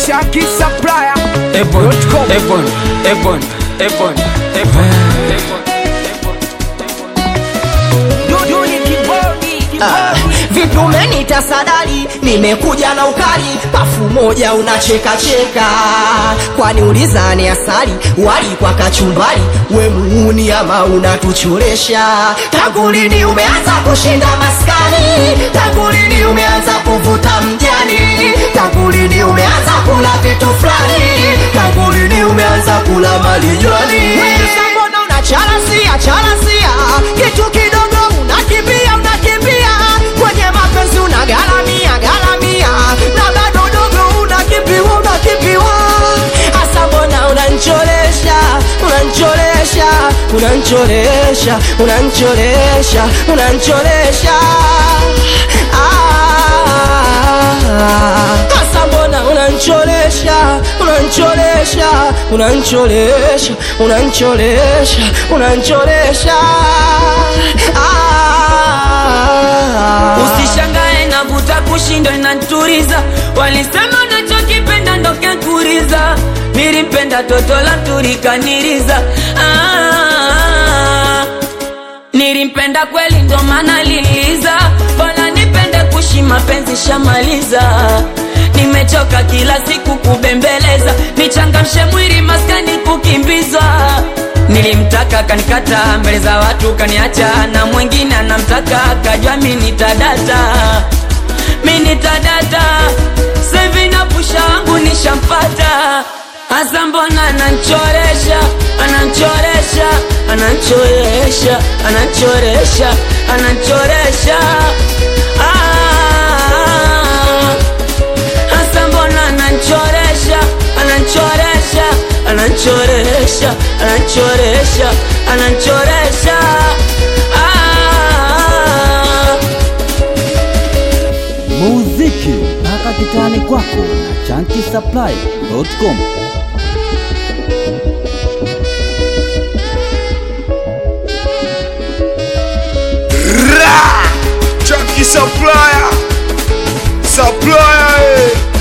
Chunky Supplier. Ebon. Vipi umenita sadali, nimekuja na ukali, pafu moja unacheka cheka. Kwani ulizani asali, wali kwa kachumbari, we muuni ama unatuchoresha? Tangu lini umeanza kushinda maskani? Tangu lini umeanza kuvuta mjani? Tangu lini umeanza kula vitu fulani? Tangu lini umeanza kula malijani? Mbona unacharasia kitu kidogo unakimbia kwenye mapenzi unagaramia na bado dogo unakipiwa. Asa mbona unanicholesha Asa mbona unanicholesha Usishangae na vuta kushinda inaturiza. Walisema nachokipenda ndo kekuriza. Nilimpenda toto la turikaniriza. Nilimpenda kweli ndo maana liliza. Bora nipende kushi mapenzi shamaliza. Nimechoka kila siku kubembeleza. Nichangamshe mwili maskani kukimbiza. Nilimtaka kanikata mbele za watu kaniacha. Na mwingine anamtaka kajua mini tadata. Sevi na pusha wangu nishampata. Asa mbona ananchoresha Asa mbona ananchoresha Muziki mpaka kitani kwako na ChunkySupply.com. Chunky Supplier.